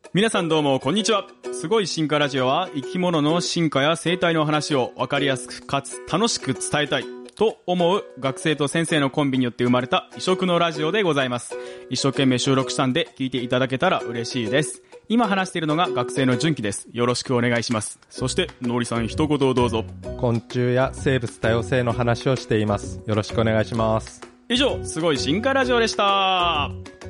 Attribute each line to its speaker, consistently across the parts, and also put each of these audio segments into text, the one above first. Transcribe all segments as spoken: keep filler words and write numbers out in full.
Speaker 1: 皆さんどうもこんにちは。すごい進化ラジオは生き物の進化や生態の話を分かりやすくかつ楽しく伝えたいと思う学生と先生のコンビによって生まれた異色のラジオでございます。一生懸命収録したんで聞いていただけたら嬉しいです。今話しているのが学生の純喜です。よろしくお願いします。そしてのりさん一言をどうぞ。
Speaker 2: 昆虫や生物多様性の話をしています。よろしくお願いします。
Speaker 1: 以上、すごい進化ラジオでした。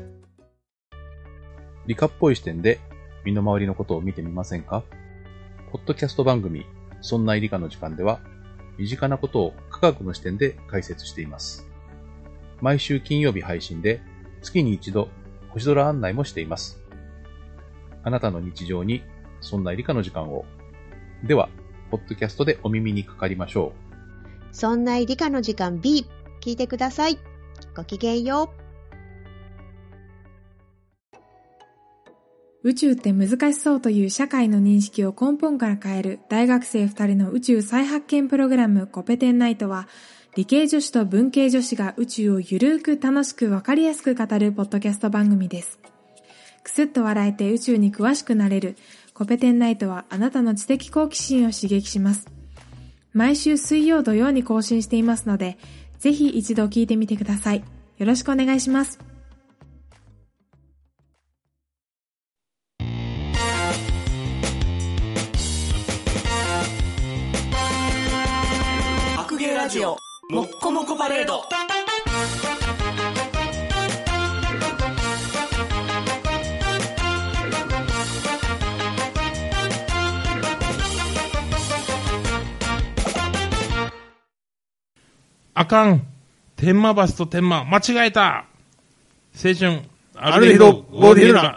Speaker 3: 理科っぽい視点で身の回りのことを見てみませんか？ポッドキャスト番組そんな理科の時間では身近なことを科学の視点で解説しています。毎週金曜日配信で月に一度星空案内もしています。あなたの日常にそんな理科の時間を。ではポッドキャストでお耳にかかりましょ
Speaker 4: う。そんな理科の時間 B 聞いてください。ごきげんよう。
Speaker 5: 宇宙って難しそうという社会の認識を根本から変える大学生ふたりの宇宙再発見プログラムコペテンナイトは、理系女子と文系女子が宇宙をゆるーく楽しくわかりやすく語るポッドキャスト番組です。くすっと笑えて宇宙に詳しくなれるコペテンナイトは、あなたの知的好奇心を刺激します。毎週水曜土曜に更新していますので、ぜひ一度聞いてみてください。よろしくお願いします。
Speaker 6: ラジオもっこもこパレード。
Speaker 7: あかん、天満橋と天満間違えた。青春ある程度ゴールデンな。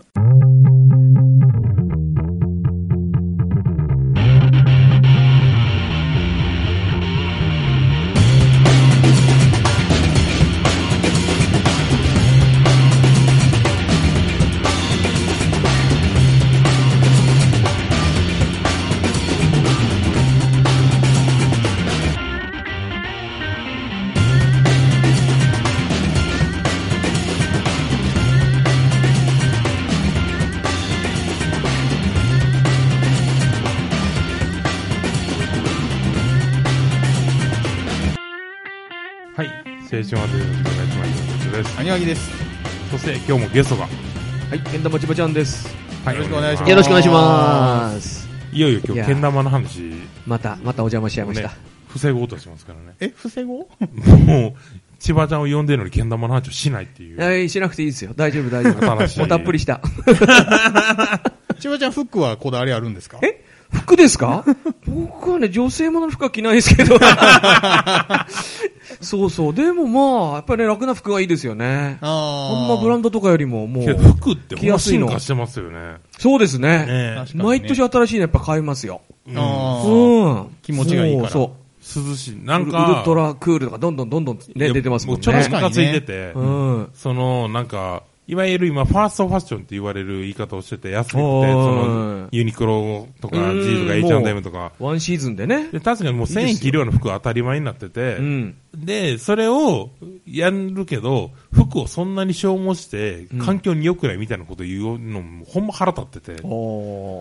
Speaker 7: 青春はということでお願いします。
Speaker 8: アニワギです。
Speaker 7: そして今日もゲストが、
Speaker 9: はい、けん玉ちばちゃんです。
Speaker 8: はい、よろしくお願いします。
Speaker 9: よろしくお願いします。
Speaker 7: いよいよ今日けん玉の話、
Speaker 9: またまたお邪魔しちゃいました。
Speaker 7: ね、防ごうとしますからね。
Speaker 8: え、防ご
Speaker 7: う？もう千葉ちゃんを呼んでるのにけん玉の話をしないっていう。
Speaker 9: はい、しなくていいですよ。大丈夫大丈夫。
Speaker 7: 新しい。
Speaker 9: もうたっぷりした。
Speaker 8: 千葉ちゃん服はこだわりあるんですか？
Speaker 9: え？服ですか？僕はね、女性ものの服は着ないですけど。そうそう。でもまあ、やっぱりね、楽な服がいいですよね。ああんまブランドとかよりも、もう。
Speaker 7: 服ってほんま進化してますよね。
Speaker 9: そうですね。
Speaker 7: ね
Speaker 9: 毎年新しいのやっぱ買いますよ。
Speaker 8: うん。うん。気持ちがいいから。
Speaker 9: そう
Speaker 7: そう。涼しい。なんか。
Speaker 9: ウルトラクールとかどんどんどんどん、ね、出てますもんね。
Speaker 7: ちょっとムカついてて。
Speaker 9: うん。
Speaker 7: その、なんか、いわゆる今、ファーストファッションって言われる言い方をしてて、安くて、その、ユニクロとか、G とか エイチアンドエム とか。
Speaker 9: ワンシーズンでね。
Speaker 7: で、確かにもうせんえん切るような服は当たり前になってて、うん、で、それをやるけど、服をそんなに消耗して、環境に良くないみたいなこと言うのも、ほんま腹立ってて。うん、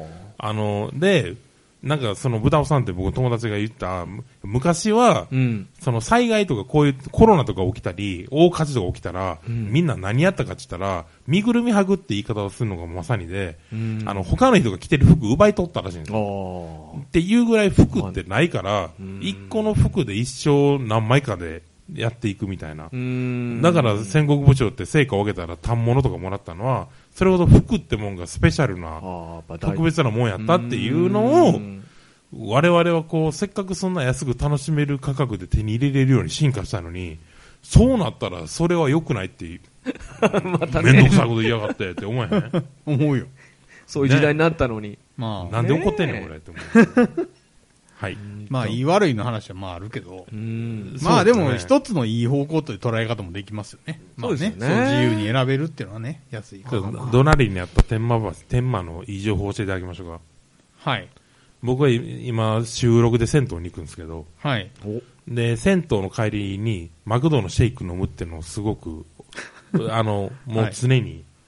Speaker 7: あの、で、なんかその豚尾さんって僕友達が言った、昔は、うん、その災害とかこういうコロナとか起きたり、大火事とか起きたら、うん、みんな何やったかって言ったら、身ぐるみ剥ぐって言い方をするのがまさにで、うん、あの、他の人が着てる服奪い取ったらしいんですよ。っていうぐらい服ってないから、一、うん、個の服で一生何枚かでやっていくみたいな。だから戦国部長って成果を上げたら反物とかもらったのは、それほど服ってもんがスペシャルな、特別なもんやったっていうのを、我々はこう、せっかくそんな安く楽しめる価格で手に入れれるように進化したのに、そうなったらそれは良くないっていう。またね、めんどくさいこと言いやがってって思えへん？
Speaker 8: 思うよ。
Speaker 9: そういう時代になったのに。
Speaker 7: ね、まあ、なんで怒ってんねん、これって思う。はい。
Speaker 8: まあ、言い悪いの話はまああるけど、うんまあでも一つのいい方向という捉え方もできますよね。まあね。そうですね。そう自由に選べるっていうのはね、安いから。
Speaker 7: どなりにあった天満橋、天満のいい情報を教えてあげましょうか。
Speaker 8: はい。
Speaker 7: 僕は今収録で銭湯に行くんですけど、
Speaker 8: はい。
Speaker 7: で、銭湯の帰りにマクドのシェイク飲むっていうのをすごく、あの、もう常に、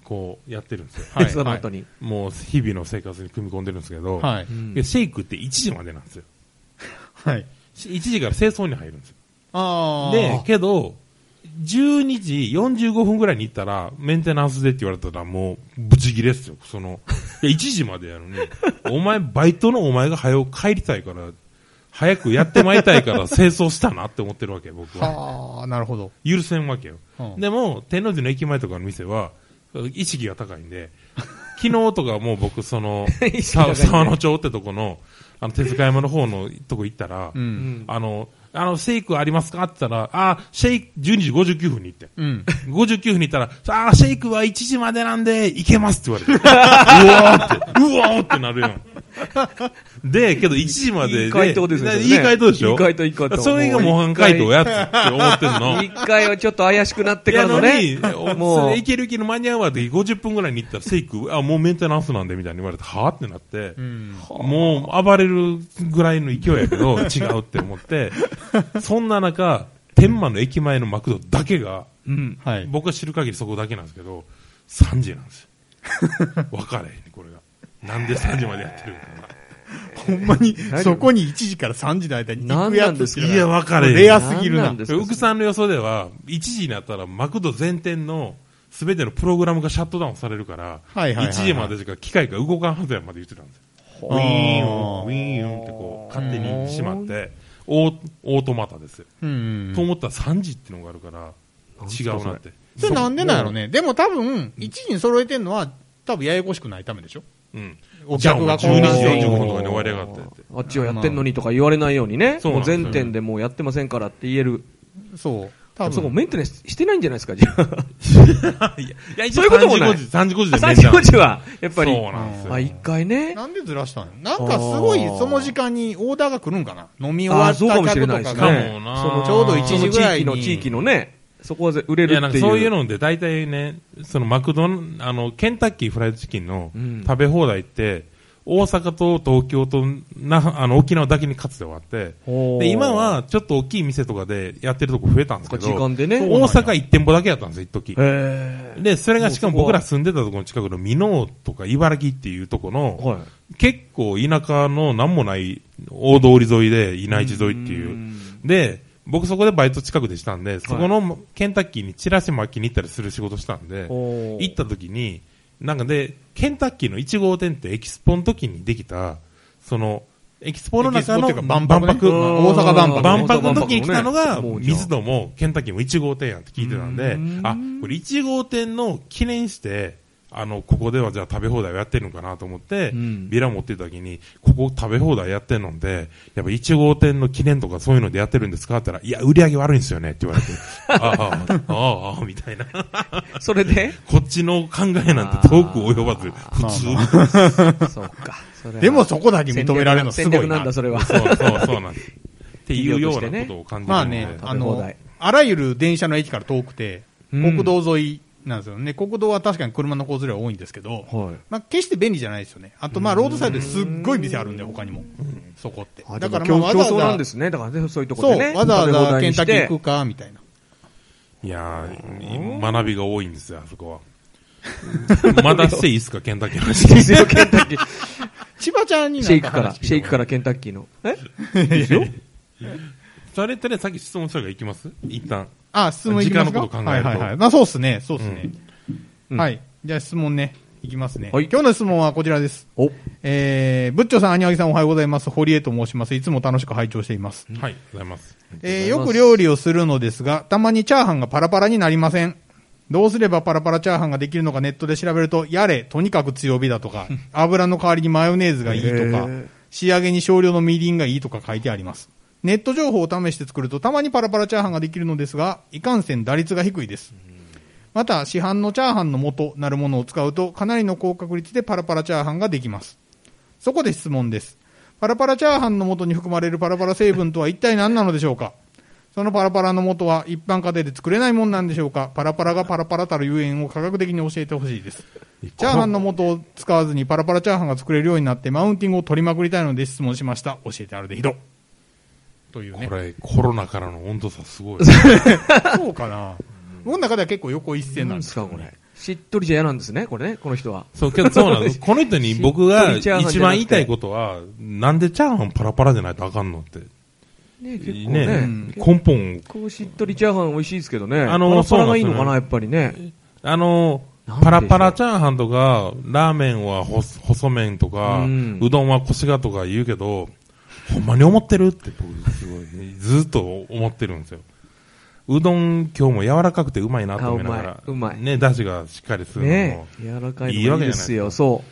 Speaker 7: こうやってるんですよ。
Speaker 9: はい。その後に。
Speaker 7: もう日々の生活に組み込んでるんですけど、
Speaker 8: はい。
Speaker 7: シェイクっていちじまでなんですよ。
Speaker 8: はい。
Speaker 7: いちじから清掃に入るんですよ。
Speaker 8: ああ。
Speaker 7: で、けど、じゅうにじよんじゅうごふんぐらいに行ったら、メンテナンスでって言われたらもう、ブチギレっすよ。その、いやいちじまでやるのに、お前、バイトのお前が早く帰りたいから、早くやってまいりたいから清掃したなって思ってるわけよ、僕は。
Speaker 8: ああ、なるほど。
Speaker 7: 許せんわけよ。
Speaker 8: うん、
Speaker 7: でも、天王寺の駅前とかの店は、意識が高いんで、昨日とかもう僕、その、沢野町ってとこの、あの、手塚山の方のとこ行ったら、うん、あの、あの、シェイクありますかって言ったら、あ、シェイク、じゅうにじごじゅうきゅうふんに行って。うん。ごじゅうきゅうふんに行ったら、あ、シェイクはいちじまでなんで、行けますって言われて。うわーって、うわーってなるやん。で、けどいちじまでで。
Speaker 9: いい回答ですよね。
Speaker 7: いい回答でしょ？
Speaker 9: いい回答、いい回答。
Speaker 7: それが模範回答やつって思ってんの。
Speaker 9: 一回はちょっと怪しくなってからのね。
Speaker 7: もう、いけるいける間に合うわってごじゅっぷんぐらいに行ったら、シェイク、あ、もうメンテナンスなんでみたいに言われて、はぁってなって、うん、もう暴れるぐらいの勢いやけど、違うって思って、そんな中、天満の駅前のマクドだけが、うん、はい、僕が知る限りそこだけなんですけど、さんじなんですよ。分かれへんね、これが。なんでさんじまでやってるのか。
Speaker 8: ほんまに、そこにいちじからさんじの間に行くやつ
Speaker 7: いや、分かれへん。
Speaker 8: レアすぎるな。
Speaker 7: 奥さんの予想では、いちじになったらマクド全店のすべてのプログラムがシャットダウンされるから、はいはいはいはい、いちじまでしか機械が動かんはずやまで言ってたんですよ。ウィーン、ウィーンってこう、勝手にしまって、オー、オートマタですよ。うんと思ったらさんじってのがあるから、違うなって。
Speaker 8: それなんでなんやろね。でも多分、いちじに揃えてんのは、多分ややこしくないためでしょ。うん。お客が
Speaker 7: じゅうにじよんじゅうごふんとかに終わりやがってって。
Speaker 9: あっちはやってんのにとか言われないようにね。そう。全店でもうやってませんからって言える。
Speaker 8: そう。
Speaker 9: 多分。そこメンテナンスしてないんじゃないですか、じゃ
Speaker 7: あ。いや、いや、そういうこともない。さんじごじで
Speaker 9: さんじごじは、やっぱり。
Speaker 7: そうなんですよ。
Speaker 9: あ、一回ね。
Speaker 8: なんでずらしたの？なんかすごい、その時間にオーダーが来るんかな？飲み終わった客とかが。
Speaker 7: ね、
Speaker 8: そのちょうどいちじぐらいに。
Speaker 9: 地域の、地域のね。そこは売れるっていう。いや、なんか
Speaker 7: そういうので、大体ね、そのマクドの、あの、ケンタッキーフライドチキンの食べ放題って、大阪と東京とな、あの、沖縄だけにかつてはあって、で、今はちょっと大きい店とかでやってるとこ増えたんですけど、
Speaker 9: 時間でね。
Speaker 7: 大阪いち店舗だけやったんですよ、一時。で、それがしかも僕ら住んでたところの近くの箕面とか茨城っていうところの、はい、結構田舎のなんもない大通り沿いで、稲市沿いっていう。で、僕そこでバイト近くでしたんで、そこのケンタッキーにチラシ巻きに行ったりする仕事したんで、行った時に、なんかで、ケンタッキーのいち号店ってエキスポの時にできた、その、エキスポの中の万博、ね、
Speaker 8: 大阪万博。
Speaker 7: 万博の時に来たのが、水戸もケンタッキーもいち号店やって聞いてたんで、あ、これいち号店の記念して、あの、ここではじゃあ食べ放題をやってるのかなと思って、うん、ビラ持ってた時に、ここ食べ放題やってるので、やっぱいち号店の記念とかそういうのでやってるんですかって言ったら、いや、売り上げ悪いんですよねって言われて、ああ、ああ、みたいな。
Speaker 9: それで
Speaker 7: こっちの考えなんて遠く及ばず、普通。まあ
Speaker 9: まあ、そうか。
Speaker 8: でもそこだけ認められるのすごいな。
Speaker 9: 戦略なんだ、それは。
Speaker 7: そうそう、そうなんです。っていうようなことを感じるので。
Speaker 8: まあね、あの、あらゆる電車の駅から遠くて、国道沿い、なんですよね。国道は確かに車の交通量は多いんですけど、はい、まあ決して便利じゃないですよね。あとまあロードサイドですっごい店あるんで他にも、そこって。
Speaker 9: だからまあわざわざなんですね。だからねそういうところでね。
Speaker 8: そうわざわざケンタッキー行くかみたいな。
Speaker 7: いやー学びが多いんですよあそこは。まだしていいですかケンタッキーの話。
Speaker 9: いいですよケンタッキー。
Speaker 8: 千葉ちゃんに
Speaker 9: シェイクからシェイクからケンタッキーの。え？ですよ。
Speaker 7: それってねさっき質問したらいきます？一旦。
Speaker 8: あ、質問いきますか？
Speaker 7: 時間のこと考えると。
Speaker 8: はいはいはい。まあそうっすね。そうっすね。うん、はい。じゃあ質問ね。いきますね。はい、今日の質問はこちらです。おえー、ブッチョさん、アニワギさんおはようございます。堀江と申します。いつも楽しく拝聴しています。
Speaker 7: はい、ありがとうございます。
Speaker 8: えー、よく料理をするのですが、たまにチャーハンがパラパラになりません。どうすればパラパラチャーハンができるのかネットで調べると、やれ、とにかく強火だとか、油の代わりにマヨネーズがいいとか、仕上げに少量のみりんがいいとか書いてあります。ネット情報を試して作るとたまにパラパラチャーハンができるのですが、いかんせん打率が低いです。また、市販のチャーハンの素なるものを使うと、かなりの高確率でパラパラチャーハンができます。そこで質問です。パラパラチャーハンの素に含まれるパラパラ成分とは一体何なのでしょうか？そのパラパラの素は一般家庭で作れないもんなんでしょうか？パラパラがパラパラたるゆえんを科学的に教えてほしいです。チャーハンの素を使わずにパラパラチャーハンが作れるようになってマウンティングを取りまくりたいので質問しました。教えてあるでひど。というね。
Speaker 7: これコロナからの温度差すごい。
Speaker 8: そうかな。僕の中では結構横一線なんですか、これ。
Speaker 9: しっとりじゃ嫌なんですね、これね、この人は。
Speaker 7: そう、けどそうなんです。この人に僕が一番言いたいことは、なんでチャーハンパラパラじゃないとあかんのって。
Speaker 9: ね、結構ね。ね
Speaker 7: 根本。
Speaker 9: こうしっとりチャーハン美味しいですけどね。あの、パラパラがいいのかな、やっぱりね。
Speaker 7: あの、パラパラチャーハンとか、ラーメンは細麺とか、うん、うどんはコシがとか言うけど、ほんまに思ってるって僕すごい、ずっと思ってるんですよ。うどん今日も柔らかくてうまいなと思いながら、
Speaker 9: うまい。うまい
Speaker 7: ね、出汁がしっかりするのも、
Speaker 9: ね、柔らかいのがいいですよ、そう。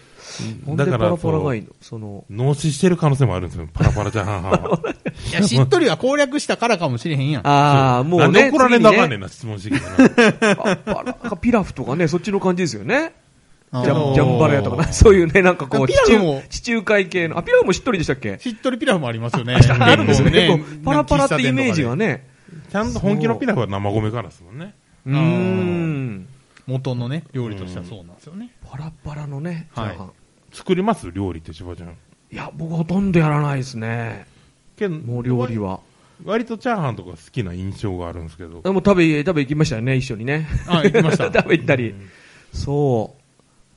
Speaker 9: だから、パラパラがいいの。その、
Speaker 7: 脳死してる可能性もあるんですよ、パラパラチャーハンは。
Speaker 8: いや、しっとりは攻略したからかもしれへんやん。
Speaker 9: ああ、もうね。なん
Speaker 7: で怒られんだかんねんな、質問してきた
Speaker 9: な。パラパラ、ピラフとかね、そっちの感じですよね。ジャン、ジャンバラヤとかな、そういうね、なんかこう、地中、地中海系の、あ、ピラフもしっとりでしたっけ？
Speaker 8: しっとりピラフもありますよね。
Speaker 9: あるんですね。パラパラってイメージがね。
Speaker 7: ちゃんと本気のピラフは生米からですもんね。
Speaker 8: うーん。元のね、料理としてはそうなんですよね。
Speaker 9: パラパラのね、
Speaker 8: はい。
Speaker 7: 作ります料理って千葉ちゃん。
Speaker 9: いや、僕ほとんどやらないですね。けど、もう料理は。
Speaker 7: 割とチャーハンとか好きな印象があるんですけど。
Speaker 9: もう食べ、食べ行きましたよね、一緒にね。
Speaker 8: あ、行きました。
Speaker 9: 食べ行ったり。そう。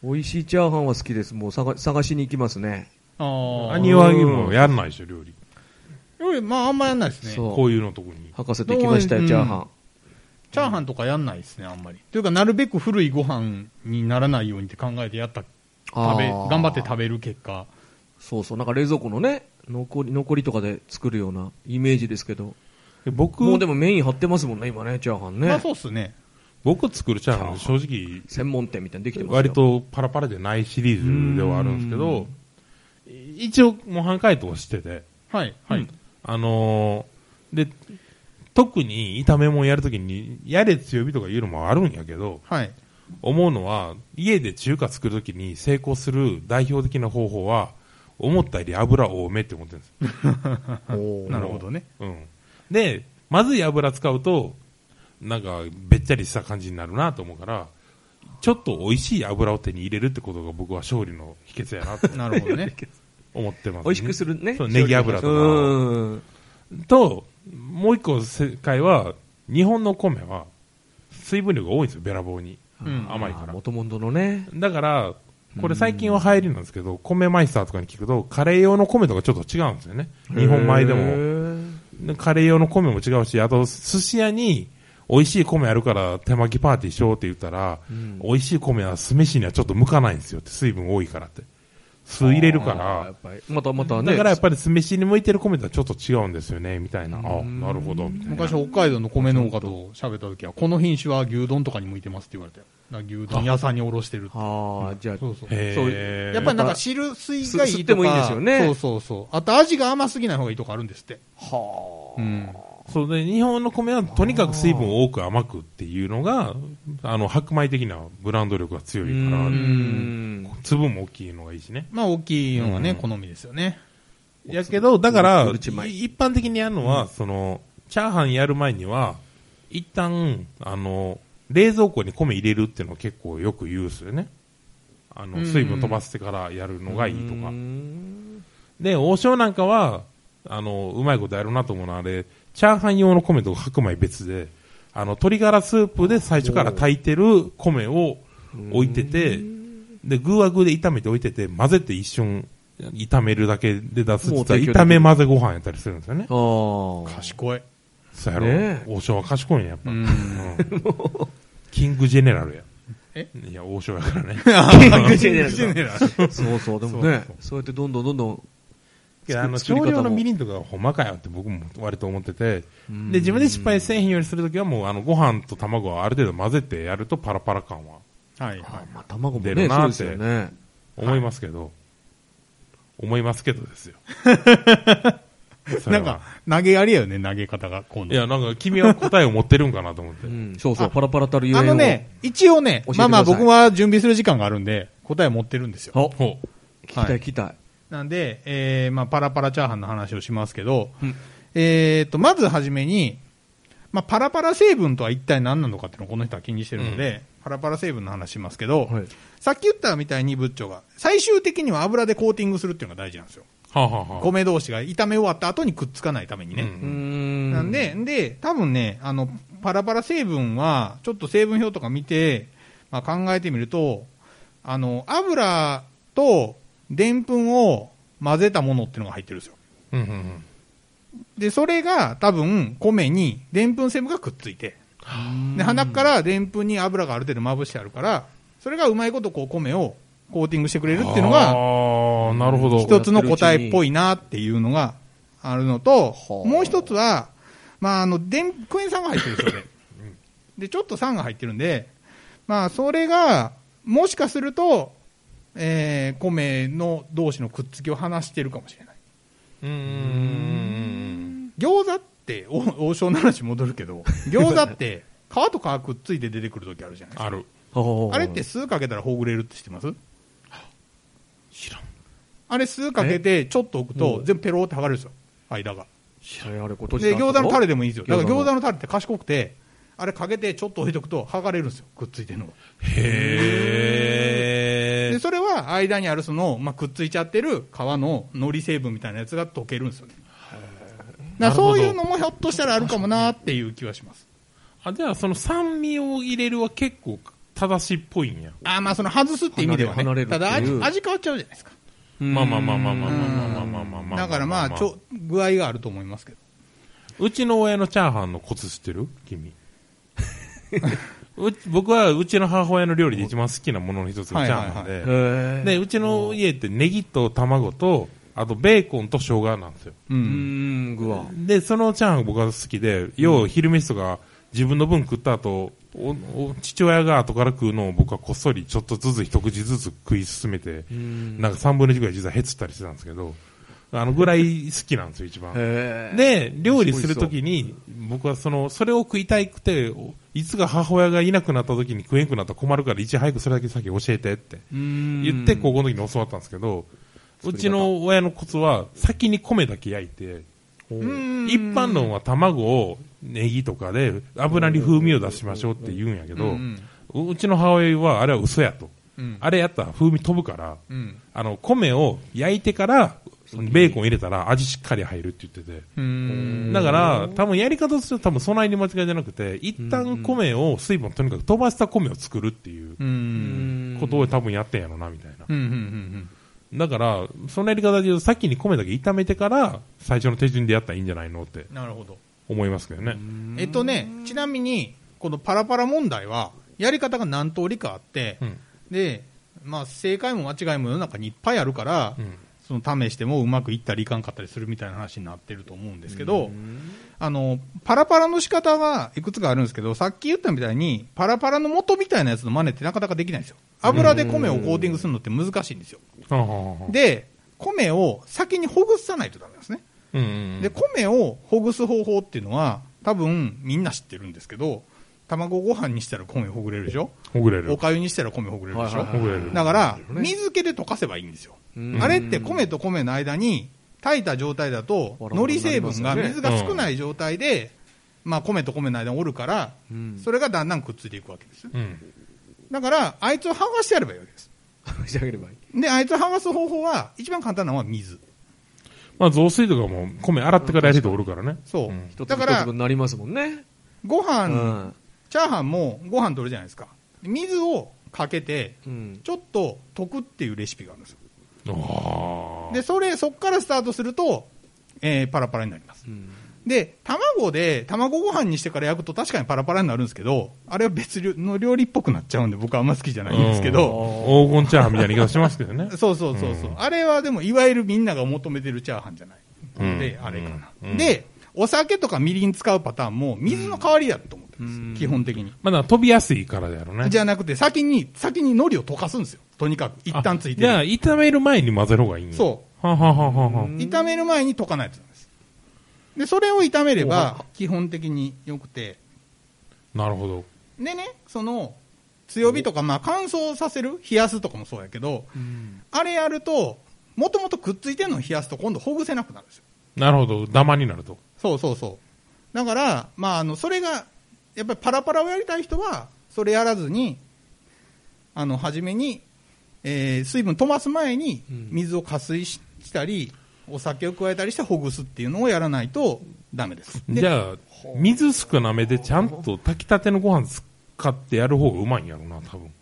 Speaker 9: 美味しいチャーハンは好きです。もう探探しに行きますね。
Speaker 7: ああ。兄はもやんないでしょ、料理。
Speaker 8: 料理、まああんまやんないですね。
Speaker 7: こういうのとこに。
Speaker 9: 博士と行きましたよ、チャーハン。
Speaker 8: チャーハンとかやんないですね、あんまり。というか、なるべく古いご飯にならないようにって考えてやった、食べ、頑張って食べる結果。
Speaker 9: そうそう、なんか冷蔵庫のね、残り、残りとかで作るようなイメージですけど。
Speaker 7: 僕
Speaker 9: もうでもメイン張ってますもんね、今ね、チャーハンね。
Speaker 8: まあそうっすね。
Speaker 7: 僕作るチャーハン正直、
Speaker 9: 専門店みたいにできてますよ。
Speaker 7: 割とパラパラじゃないシリーズではあるんですけど、一応模範解答してて。
Speaker 8: はい、はい。
Speaker 7: あのー、で、特に炒め物やるときに、やれ強火とか言うのもあるんやけど、
Speaker 8: はい。
Speaker 7: 思うのは、家で中華作るときに成功する代表的な方法は、思ったより油多めって思ってるんです
Speaker 8: なるほどね。
Speaker 7: うん。で、まずい油使うと、なんか、べっちゃりした感じになるなと思うから、ちょっと美味しい油を手に入れるってことが僕は勝利の秘訣やなと。
Speaker 8: なるほどね。
Speaker 7: 思ってます、ね。
Speaker 9: 美味しくするね。
Speaker 7: そう、ネギ油とか。と、もう一個正解は、日本の米は、水分量が多いんですよ、べらぼうに。うん、甘いから。
Speaker 9: もともとのね。
Speaker 7: だから、これ最近は流行りなんですけど、米マイスターとかに聞くと、カレー用の米とかちょっと違うんですよね。日本米でも。カレー用の米も違うし、あと、寿司屋に、美味しい米あるから手巻きパーティーしようって言ったら、うん、美味しい米は酢飯にはちょっと向かないんですよって、水分多いからって。酢入れるから、やっぱり
Speaker 9: またまたね。
Speaker 7: だからやっぱり酢飯に向いてる米とはちょっと違うんですよね、みたいな。あ、なるほど。
Speaker 8: 昔北海道の米農家と喋った時は、この品種は牛丼とかに向いてますって言われたよ。牛丼屋さんにおろしてるって。
Speaker 9: ああ、じゃあ、
Speaker 8: そうそう。やっぱりなんか汁水がいいとか。
Speaker 9: 吸ってもいいんですよね。
Speaker 8: そうそうそう。あと味が甘すぎない方がいいとかあるんですって。
Speaker 9: はあ。
Speaker 8: うん。
Speaker 7: そうで、日本の米はとにかく水分を多く甘くっていうのが、あの、白米的なブランド力が強いから、粒も大きいのがいいしね。
Speaker 8: まあ大きいのがね、好みですよね。
Speaker 7: やけど、だから、一般的にやるのは、その、チャーハンやる前には、一旦、あの、冷蔵庫に米入れるっていうのを結構よく言うんですよね。あの、水分飛ばしてからやるのがいいとか。で、王将なんかは、あの、うまいことやるなと思うのはあれ、チャーハン用の米と白米別で、あの、鶏ガラスープで最初から炊いてる米を置いてて、で、具は具で炒めて置いてて、混ぜて一瞬炒めるだけで出すって言ったら、炒め混ぜご飯やったりするんですよね。
Speaker 8: ああ。賢い。
Speaker 7: そうやろ。ね、王将は賢いんや、やっぱ。うん、キングジェネラルや。
Speaker 8: え
Speaker 7: いや、王将やからね。
Speaker 9: キングジェネラル。そうそう、でもね、そうやってどんどんどんどん、
Speaker 7: いや、あの、少量のみりんとかほんまかよって僕も割と思ってて、で、自分で失敗せえへんようにするときはもう、あの、ご飯と卵はある程度混ぜてやるとパラパラ感は。
Speaker 8: はいはい。
Speaker 9: まあ、卵も
Speaker 7: 出るなって思いますけど、思いますけどですよ。
Speaker 8: なんか、投げやりやよね、投げ方が。今度。
Speaker 7: いや、なんか、君は答えを持ってるんかなと思って。うん、
Speaker 9: そうそう、パラパラたるゆえんを。
Speaker 8: あのね、一応ね、まあまあ僕は準備する時間があるんで、答え持ってるんですよ。
Speaker 9: ほう。聞きたい、聞きたい。
Speaker 8: なんで、えー、まあ、パラパラチャーハンの話をしますけど、うん、えーと、まずはじめに、まあ、パラパラ成分とは一体何なのかっていうのをこの人は気にしてるので、うん、パラパラ成分の話しますけど、はい、さっき言ったみたいにブッチョが、最終的には油でコーティングするっていうのが大事なんですよ。
Speaker 7: はあはあ、
Speaker 8: 米同士が炒め終わった後にくっつかないためにね。うん、なんで、で、多分ね、あの、パラパラ成分は、ちょっと成分表とか見て、 まあ、考えてみると、あの、油とでんぷんを混ぜたものっていうのが入ってるんですよ。
Speaker 7: うんうんうん、
Speaker 8: で、それが多分米にでんぷん成分がくっついて、で、鼻からでんぷんに油がある程度まぶしてあるから、それがうまいことこう米をコーティングしてくれるっていうのが、
Speaker 7: あー、なるほど。
Speaker 8: 一つの答えっぽいなっていうのがあるのと、もう一つは、まあ、あの、でん、クエン酸が入ってるんですよね。で、ちょっと酸が入ってるんで、まあ、それが、もしかすると、えー、米の同士のくっつきを離してるかもしれない。
Speaker 7: うーん。
Speaker 8: 餃子って、王将の話戻るけど、餃子って、皮と皮くっついて出てくるときあるじゃないですか。
Speaker 7: ある。
Speaker 8: あれって酢かけたらほぐれるって知ってます？
Speaker 7: 知らん。
Speaker 8: あれ酢かけてちょっと置くと全部ペローって剥がれるんですよ、間が。
Speaker 9: 知らん。あれ、これ
Speaker 8: で、餃子のタレでもいいんですよ。だから餃子のタレって賢くて、あれかけてちょっと置いとくと剥がれるんですよ、くっついてるのが。
Speaker 7: へー。
Speaker 8: で、それは間にあるその、まあ、くっついちゃってる皮の海苔成分みたいなやつが溶けるんですよね。だからそういうのもひょっとしたらあるかもなーっていう気はします。
Speaker 7: あ、じゃあその酸味を入れるは結構正しいっぽいんや。
Speaker 8: あ、まあその外すって意味ではね。ただ味、味変わっちゃうじゃないですか。
Speaker 7: まあまあまあまあまあまあまあまあまあまあまあ。
Speaker 8: だからまあ、ちょ、具合があると思いますけど。
Speaker 7: うちの親のチャーハンのコツ知ってる？君。う僕はうちの母親の料理で一番好きなものの一つがチャーハンで、はいはいはい、で、うちの家ってネギと卵と、あとベーコンと生姜なんですよ。
Speaker 9: うん、具は。
Speaker 7: で、そのチャーハン僕が好きで、よう昼飯とか自分の分食った後、おお父親が後から食うのを僕はこっそりちょっとずつ一口ずつ食い進めて、なんか三分の一ぐらい実はへつったりしてたんですけど、あのぐらい好きなんですよ、一番。で、料理するときに、僕はその、それを食いたいくて、いつか母親がいなくなったときに食えんくなったら困るから、いち早くそれだけ先教えてって言って、高校の時に教わったんですけど、うちの親のコツは、先に米だけ焼いて、一般論は卵をネギとかで油に風味を出しましょうって言うんやけど、うちの母親はあれは嘘やと。あれやったら風味飛ぶから、あの、米を焼いてから、ベーコン入れたら味しっかり入るって言ってて。だから、多分やり方としては多分備えに間違いじゃなくて、一旦米を、水分をとにかく飛ばした米を作るっていうことを多分やってんやろな、みたいな。だから、そのやり方で言うと、先に米だけ炒めてから、最初の手順でやったらいいんじゃないのって。
Speaker 8: なるほど。
Speaker 7: 思いますけどね。
Speaker 8: えっとね、ちなみに、このパラパラ問題は、やり方が何通りかあって、うん、で、まあ、正解も間違いも世の中にいっぱいあるから、うん、その試してもうまくいったりいかんかったりするみたいな話になってると思うんですけど、あの、パラパラの仕方はいくつかあるんですけど、さっき言ったみたいに、パラパラの元みたいなやつの真似ってなかなかできないんですよ。油で米をコーティングするのって難しいんですよ。で、米を先にほぐさないとダメなんですね。で、米をほぐす方法っていうのは、多分みんな知ってるんですけど、卵ご飯にしたら米ほぐれるでしょ？
Speaker 7: ほぐれる。
Speaker 8: お粥にしたら米ほぐれるでしょ？ほぐれる。だから、水気で溶かせばいいんですよ。あれって米と米の間に、炊いた状態だと、海苔成分が水が少ない状態で、まあ米と米の間におるから、それがだんだんくっついていくわけです。だから、あいつを剥がしてやればいいわけです。
Speaker 9: 剥がしてあげればいい。
Speaker 8: で、あいつを剥がす方法は、一番簡単なのは水。
Speaker 7: まあ、雑炊とかも米洗ってからやる人おるからね。
Speaker 8: そう。うん、
Speaker 9: 一つ一つになりますもんね。
Speaker 8: ご飯、うん、チャーハンもご飯取るじゃないですか。水をかけて、ちょっと溶くっていうレシピがあるんですよ。うん、で、それ、そっからスタートすると、えー、パラパラになります。うん、で、卵で、卵ご飯にしてから焼くと確かにパラパラになるんですけど、あれは別の料理っぽくなっちゃうんで僕はあんま好きじゃないんですけど。
Speaker 7: 黄金チャーハンみたいな言い方しますけどね。
Speaker 8: そうそうそうそう、うん。あれはでもいわゆるみんなが求めてるチャーハンじゃないので、うん、あれかな、うん。で、お酒とかみりん使うパターンも水の代わりだと思ってます、うん、基本的に。
Speaker 7: まだ飛びやすいからだろうね。
Speaker 8: じゃなくて先に、先に海苔を溶かすんですよ。とにかく。一旦ついてる。
Speaker 7: じゃあ、炒める前に混ぜる方がいいんや。
Speaker 8: そう。
Speaker 7: ははははは。
Speaker 8: 炒める前に溶かないやつなんです。で、それを炒めれば、基本的に良くて。
Speaker 7: なるほど。
Speaker 8: でね、その、強火とか、まあ乾燥させる冷やすとかもそうやけど、うん、あれやると、もともとくっついてるのを冷やすと今度ほぐせなくなるんですよ。
Speaker 7: なるほど。ダマになると。
Speaker 8: そうそうそう。だから、まああの、それが、やっぱりパラパラをやりたい人は、それやらずに、あの、初めに、えー、水分飛ばす前に、水を加水したり、お酒を加えたりしてほぐすっていうのをやらないとダメです。
Speaker 7: じゃあ、水少なめでちゃんと炊きたてのご飯使ってやる方がうまいんやろうな、多分。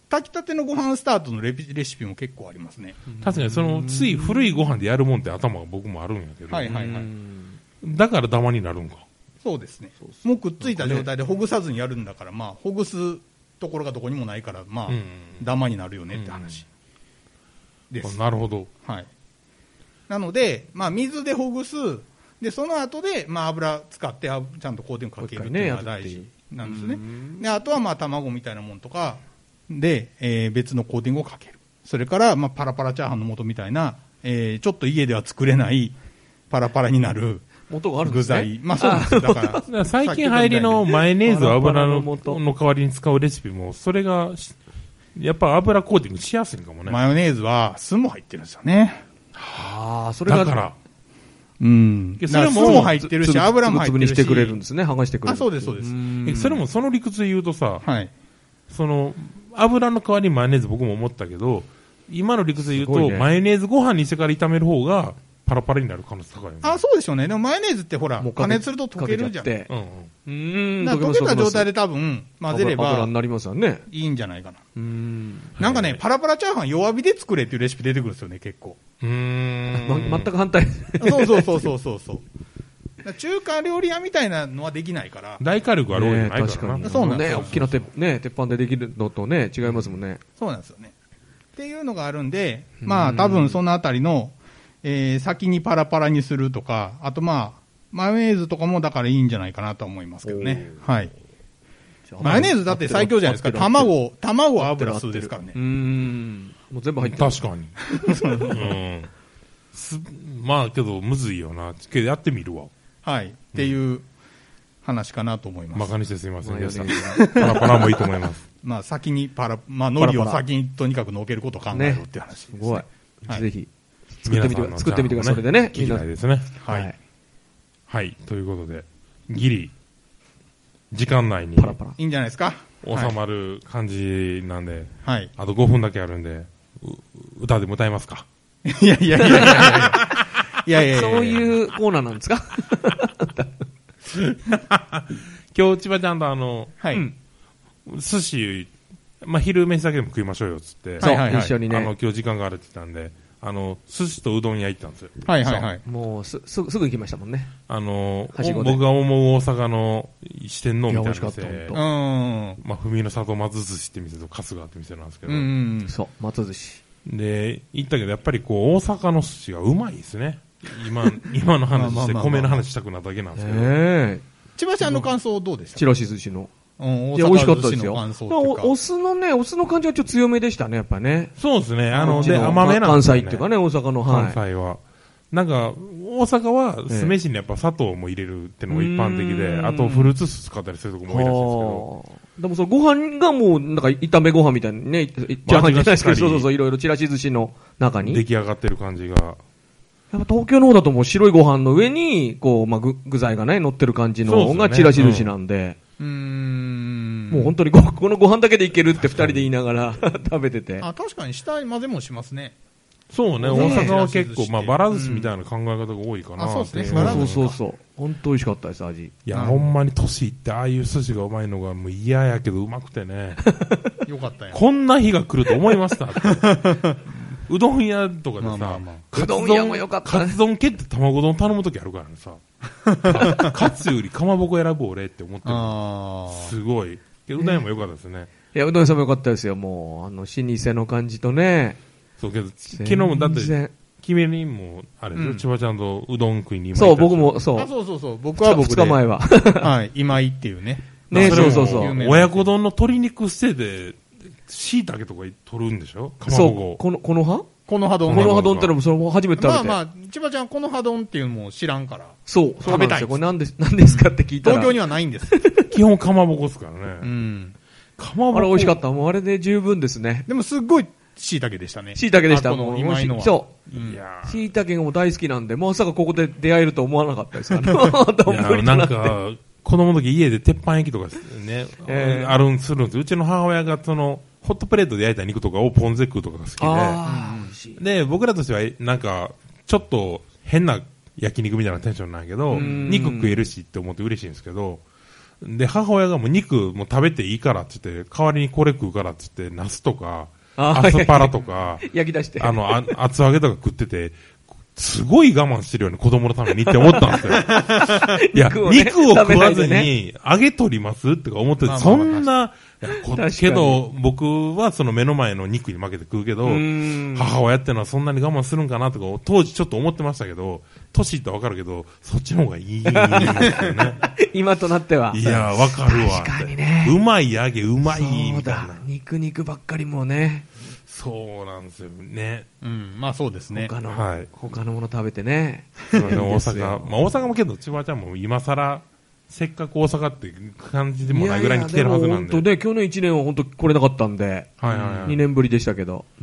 Speaker 8: 炊きたてのご飯スタートのレピレシピも結構ありますね。
Speaker 7: 確かにその、つい古いご飯でやるもんって頭が僕もあるんやけど。
Speaker 8: はいはいはい。
Speaker 7: だからダマになるんか。
Speaker 8: そうですね。もうくっついた状態でほぐさずにやるんだから、まあ、ほぐすところがどこにもないから、まあ、ダマになるよねって話です。
Speaker 7: なるほど。
Speaker 8: はい。なので、まあ、水でほぐす。で、その後で、まあ、油使って、ちゃんとコーティングかけるっていうのが大事なんですね。で、あとは、まあ、卵みたいなもんとかで、えー、別のコーティングをかける。それから、まあ、パラパラチャーハンの素みたいな、えー、ちょっと家では作れないパラパラになる
Speaker 9: 元があるんですね。
Speaker 8: 具材。まあ、そうなんです。だから。
Speaker 7: 最近流行りのマヨネーズを油のの代わりに使うレシピも、それが、やっぱ油コーティングしやすいかもね。
Speaker 8: マヨネーズは酢も入ってるんですよね。
Speaker 9: ああ、それが。
Speaker 7: だから。
Speaker 8: うん。それも酢も入ってるし、油も入ってるし。
Speaker 9: つぶにしてくれるんですね。剥がしてくれる。
Speaker 8: あ、そうです、そうです。
Speaker 7: え、それもその理屈で言うとさ、
Speaker 8: はい。
Speaker 7: その、油の代わりにマヨネーズ僕も思ったけど、今の理屈で言うと、ね、マヨネーズご飯にしてから炒める方が、パラパラになる可能性高いよね。
Speaker 8: あ、そうでしょうね。でもマヨネーズってほら、加熱すると溶けるじゃん。うん
Speaker 9: うん。
Speaker 8: だから溶けた状態で多分混ぜれば、
Speaker 9: 油になりますよね。
Speaker 8: いいんじゃないかな。うん。なんかね、パラパラチャーハン弱火で作れっていうレシピ出てくるんですよね、結構。
Speaker 7: うーん。
Speaker 9: 全く反対。
Speaker 8: そうそうそうそうそうそう。中華料理屋みたいなのはできないから。
Speaker 7: 大火力あるわけじゃないからな。
Speaker 9: 確かに。
Speaker 8: そうなん
Speaker 9: ですよ。大きな鉄、ね、鉄板でできるのとね、違いますもんね。
Speaker 8: そうなんですよね。っていうのがあるんで、まあ多分そのあたりの、えー、先にパラパラにするとか、あとまあ、マヨネーズとかもだからいいんじゃないかなと思いますけどね。はい。マヨネーズだって最強じゃないですか。卵、卵油酢ですからね。
Speaker 9: うん。もう全部入ってる。
Speaker 7: 確かに。うん。す、まあけど、むずいよな。けどやってみるわ。
Speaker 8: はい。っていう話かなと思います。
Speaker 7: 馬鹿にしてすいませんでした。パラパラもいいと思います。
Speaker 8: まあ先にパラ、まあ海苔を先にとにかくのけることを考えろっていう話ですね。
Speaker 9: すごい。ぜひ。作ってみてください。作ってみてください。それでね。
Speaker 7: 聞きたいですね。
Speaker 8: はい。
Speaker 7: はい。ということで、ギリ、時間内に、
Speaker 8: パラパラ。いいんじゃないですか。
Speaker 7: 収まる感じなんで、
Speaker 8: はい。
Speaker 7: あとごふんだけあるんで、歌でも歌いますか。
Speaker 8: いやいやいやいやいや。いやいや
Speaker 9: そういうコーナーなんですか
Speaker 7: 今日、千葉ちゃんとあの、
Speaker 8: はい。
Speaker 7: 寿司、まあ、昼飯だけでも食いましょうよ、つって。
Speaker 9: そう、一緒にね。
Speaker 7: あの、今日時間があるって言ったんで、あの、寿司とうどん屋行ったんですよ。
Speaker 8: はいはいはい。
Speaker 9: もうす、すぐ、すぐ行きましたもんね。
Speaker 7: あの、僕が思う大阪の四天王みたいな店。
Speaker 8: うん。
Speaker 7: まあ、文の里松寿司って店と春日って店なんですけど。
Speaker 8: うん。
Speaker 9: そう、松寿司。
Speaker 7: で、行ったけど、やっぱりこう、大阪の寿司がうまいですね。今、今の話して、米の話したくなっただけなんですけど。
Speaker 9: ええ。
Speaker 8: 千葉ちゃんの感想どうでした？
Speaker 9: ちらし寿司の。
Speaker 8: うん、
Speaker 9: いや、美味しかったですよ。
Speaker 8: お,
Speaker 9: お酢のね、お酢の感じはちょっと強めでしたね、やっぱね。
Speaker 7: そうですね。あの、で、甘めなん
Speaker 9: ですね。関西っていうかね、大阪の、
Speaker 7: はい。関西は。なんか、大阪は酢飯にやっぱ砂糖も入れるっていうのが一般的で、あとフルーツ酢使ったりするとこも多いらしいですけど。
Speaker 9: でもそのご飯がもう、なんか炒めご飯みたいにね、チャーハンじゃないですけど、そうそうそう、いろいろちらし寿司の中に。
Speaker 7: 出来上がってる感じが。
Speaker 9: やっぱ東京の方だともう白いご飯の上に、こう、まあ、具、具材がね、乗ってる感じのがちらし寿司なんで。
Speaker 8: うーん。
Speaker 9: もう本当にご、このご飯だけでいけるって二人で言いながら食べてて。
Speaker 8: あ、確かに下混ぜもしますね。
Speaker 7: そうね、大阪は結構、まあ、バラ寿司みたいな考え方が多いかな。
Speaker 8: あ、そうです
Speaker 9: ね。そうそうそう。本当美味しかったです、味。
Speaker 7: いや、ほんまに年いってああいう寿司がうまいのがもう嫌やけどうまくてね。
Speaker 8: よかったよ。
Speaker 7: こんな日が来ると思いました。うどん屋とかでさ、まあまあまあ、
Speaker 9: うどん屋もよかった、
Speaker 7: ね。カツ丼蹴って卵丼頼むときあるからねさ。カツよりかまぼこ選ぶ俺って思ってる。すごい。うどん屋もよかったですね。
Speaker 9: いや、うどん屋さんもよかったですよ。もう、あの、老舗の感じとね。
Speaker 7: そうけど、昨日もだって、君にも、あれでしょ、千葉ちゃんとうどん食いに
Speaker 9: 今そう、僕も、そう。
Speaker 8: あ、そうそうそう。僕は僕で。
Speaker 9: 二日前は。
Speaker 8: はい。今井っていうね。
Speaker 9: ね、そうそうそう。
Speaker 7: 親子丼の鶏肉捨てて、椎茸とか取るんでしょ？かまぼこ。
Speaker 9: そう。この、この葉
Speaker 8: この葉丼。
Speaker 9: この葉丼ってのもそれ初めて食べて。
Speaker 8: まあまあ、千葉ちゃんこの葉丼っていうのも知らんから。
Speaker 9: そう。食べたい。これ何です、何ですかって聞いたら。
Speaker 8: 東京にはないんです。
Speaker 7: 基本かまぼこですからね。
Speaker 8: うん。
Speaker 7: かまぼこ。
Speaker 9: あれ美味しかった。もうあれで十分ですね。
Speaker 8: でもすっごい椎茸でしたね。
Speaker 9: 椎茸でした。
Speaker 8: もう今井のは。
Speaker 9: そう。いや椎茸がもう大好きなんで、まさかここで出会えると思わなかったですから。
Speaker 7: なんか、子供の時家で鉄板焼きとかね、えー、あるんするんです。うちの母親がその、ホットプレートで焼いた肉とかをポンゼ食うとかが好きで、で、僕らとしてはなんか、ちょっと変な焼肉みたいなテンションなんやけど、肉食えるしって思って嬉しいんですけど、 で、母親がもう肉もう食べていいからって言って、代わりにこれ食うからって言って、ナスとか、アスパラとか、
Speaker 9: 焼き出して。
Speaker 7: あの、あ厚揚げとか食ってて、すごい我慢してるよね、子供のためにって思ったんですよ。いや、肉を、ね、肉を食わずに、揚げ取りますって思って、そんな、けど、僕はその目の前の肉に負けて食うけど、母親ってのはそんなに我慢するんかなとか、当時ちょっと思ってましたけど、年ってわかるけど、そっちの方がいいんですよね。
Speaker 9: 今となっては。
Speaker 7: いや、わかるわ。
Speaker 9: 確かにね。
Speaker 7: うまい揚げ、うまいみたいな。
Speaker 9: 肉肉ばっかりもね。
Speaker 7: そうなんですよね。
Speaker 8: うん、まあそうですね。
Speaker 9: 他の、
Speaker 7: はい、
Speaker 9: 他のもの食べてね。
Speaker 7: 大阪、まあ大阪もけど、千葉ちゃんも今更、せっかく大阪って感じでもないぐらいに来てるはずなんで。
Speaker 9: 本当ね、去年いちねんは本当来れなかったんで、はい
Speaker 7: はいはい、
Speaker 9: にねんぶりでしたけど。うん。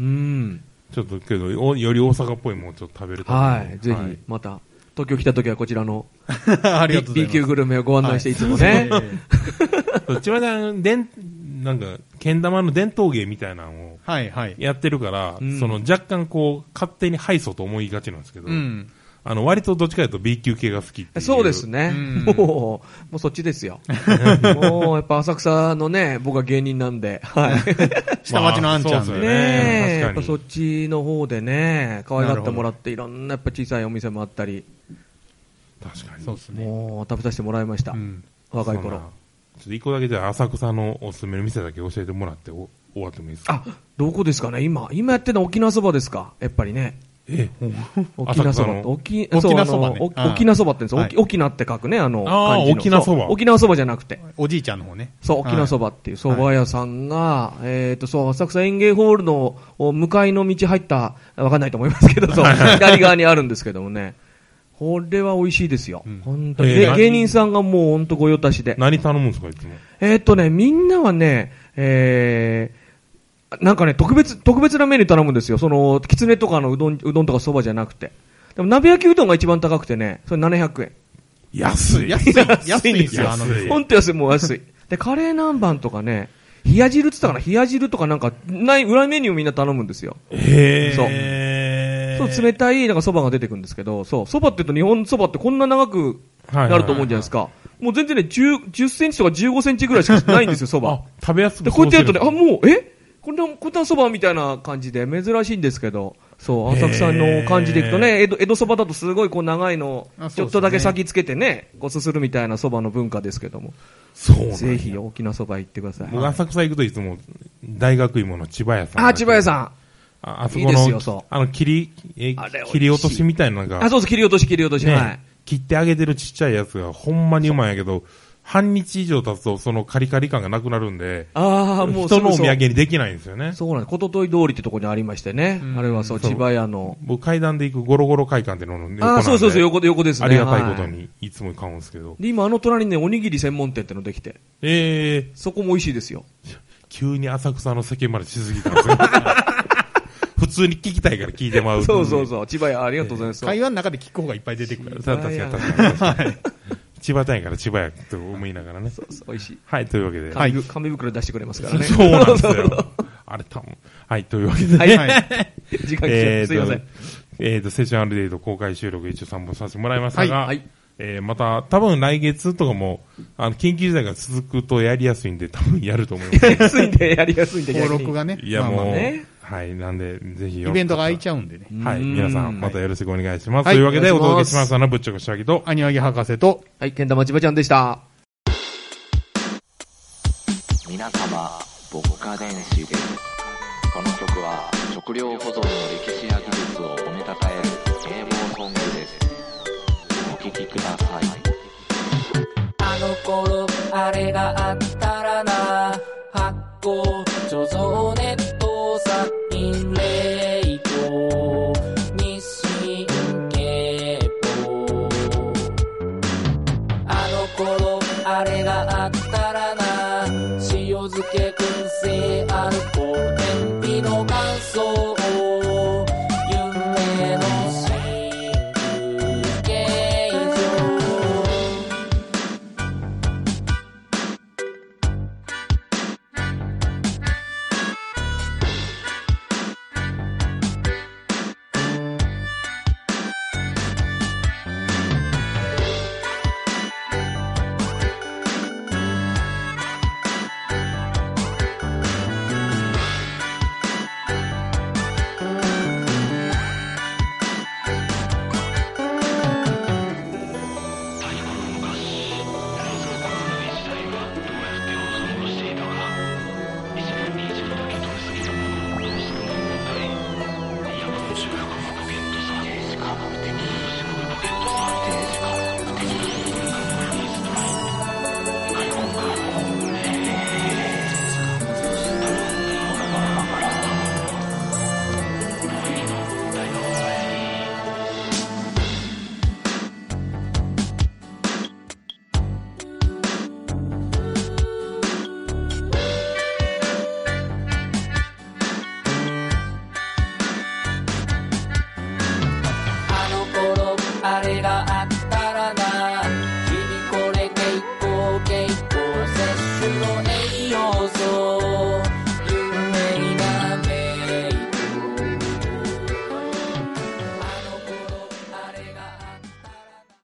Speaker 7: ちょっとけど、より大阪っぽいものをちょっと食べると。
Speaker 9: はい、ぜひ、また、東京来た時はこちらの、
Speaker 8: ありがとうございます。
Speaker 9: B 級グルメをご案内していつもね。
Speaker 7: 千葉ちゃん、でん、なんか、けん玉の伝統芸みたいなのを、
Speaker 8: はいはい。
Speaker 7: やってるから、はいはい、その若干こう、勝手に敗訴と思いがちなんですけど、うん、あの、割とどっちかというと B 級系が好きっていう。
Speaker 9: そうですね。うん、もう、もうそっちですよ。もう、やっぱ浅草のね、僕は芸人なんで、はい。
Speaker 8: 下町のあんちゃんで。
Speaker 9: まあ、ねえ、やっぱそっちの方でね、可愛がってもらって、いろんなやっぱ小さいお店もあったり。
Speaker 7: 確かに。
Speaker 8: そうですね。
Speaker 9: もう、食べさせてもらいました。うん、若い頃。
Speaker 7: ちょっと一個だけじゃあ浅草のおすすめの店だけ教えてもらってお終わってもいいですか？
Speaker 9: あ、どこですかね今。今やってるのは沖縄そばですか？やっぱりね。
Speaker 7: え
Speaker 9: 沖縄そば。沖
Speaker 8: 縄そばね。
Speaker 9: 沖縄そばって言うんですよ。沖縄って書くね、あの、
Speaker 7: あ沖縄そば。
Speaker 9: 沖縄そばじゃなくて。
Speaker 8: おじいちゃんの方ね。
Speaker 9: そう、沖縄そばっていう蕎麦屋さんが、えっと、そう、浅草園芸ホールの向かいの道入った、わかんないと思いますけど、そう、左側にあるんですけどもね。これは美味しいですよ。うん、本当に、えー、芸人さんがもう本当ご用達で。
Speaker 7: 何頼むんですかいつも。
Speaker 9: えー、っとね、みんなはね、えー、なんかね、特別、特別なメニュー頼むんですよ。その、きつねとかのうどん、うどんとかそばじゃなくて。でも鍋焼きうどんが一番高くてね、それななひゃくえん。
Speaker 7: 安い。
Speaker 9: 安い。安いんですよ。本当安い、もう安い。で、カレー南蛮とかね、冷や汁って言ったかな、冷や汁とかなんか、ない、裏メニューみんな頼むんですよ。
Speaker 7: へー。
Speaker 9: そう。そう、冷たい、なんか蕎麦が出てくるんですけど、そう、蕎麦って言うと日本蕎麦ってこんな長くなると思うんじゃないですか。もう全然ね、じゅう、じゅっセンチとかじゅうごセンチぐらいしかないんですよ、蕎麦。
Speaker 7: あ、食べやすく。
Speaker 9: で、こうやってやるとね、あ、もう、えこんな、こんな蕎麦みたいな感じで珍しいんですけど、そう、浅草の感じでいくとね、江戸、江戸蕎麦だとすごいこう長いの、ちょっとだけ先つけてね、こうすするみたいな蕎麦の文化ですけども。
Speaker 7: そう。
Speaker 9: ぜひ沖縄蕎麦行ってください。
Speaker 7: 僕浅草行くといつも、大学芋の千葉屋さん。
Speaker 9: あ、千葉屋さん。
Speaker 7: あ、あそこの、あの、切り、え、切り落としみたいなのが。
Speaker 9: あ、そうです、切り落とし、切り落とし、ね、はい。
Speaker 7: 切ってあげてるちっちゃいやつがほんまにうまいんやけど、半日以上経つとそのカリカリ感がなくなるんで、
Speaker 9: ああ、もう
Speaker 7: 人のお土産にできないんですよね。
Speaker 9: そうなんです。こととい通りってとこにありましてね。あれはそう、千葉屋の。
Speaker 7: 僕階段で行くゴロゴロ会館ってのの横なんで。
Speaker 9: あ、そうそうそう、横で横ですね。
Speaker 7: ありがたいことに、いつも買うんですけど。
Speaker 9: で、今あの隣にね、おにぎり専門店ってのできて。
Speaker 7: ええー。
Speaker 9: そこも美味しいですよ。
Speaker 7: 急に浅草の世間までしすぎたんですよ。普通に聞きたいから聞いてもらう。
Speaker 9: そうそうそう。千葉屋ありがとうございます。
Speaker 8: 会話の中で聞く方がいっぱい出てくる。
Speaker 7: 確かに確かに。はい。千葉タイから千葉屋と思いながらね。
Speaker 9: そうそう、美味しい。
Speaker 7: はい、というわけで。
Speaker 9: はい。紙袋出してくれますからね。
Speaker 7: そうなんですよ。あれ多分。はい、というわけで。はい。
Speaker 9: 時間来てすいません。
Speaker 7: えっと、セッションアルデイト公開収録一応散歩させてもらいましたが、はい。えー、また、多分来月とかも、あの、緊急事態が続くとやりやすいんで、多分やると思います。
Speaker 9: やりやすいんで、やりやすいんで、
Speaker 8: 登録がね。
Speaker 7: いや、もう、はい。なんで、ぜひ。
Speaker 8: イベントが空いちゃうんでね。
Speaker 7: はい。皆さん、またよろしくお願いします。というわけで、お届けしますのは、ぶっちょこしゃぎと、
Speaker 8: アニワギ博士と、
Speaker 9: はい、けん玉千葉ちゃんでした。
Speaker 10: 皆様、牧歌電子です。この曲は、食料保存の歴史や技術を